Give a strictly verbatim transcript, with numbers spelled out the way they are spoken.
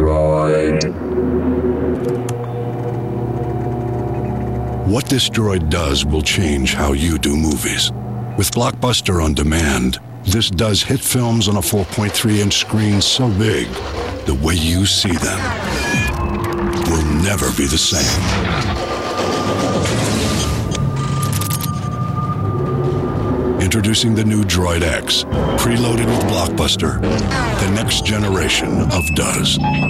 Droid. What this droid does will change how you do movies. With Blockbuster On Demand, this does hit films on a four point three inch screen so big, the way you see them will never be the same. Introducing the new Droid X, preloaded with Blockbuster, the next generation of does.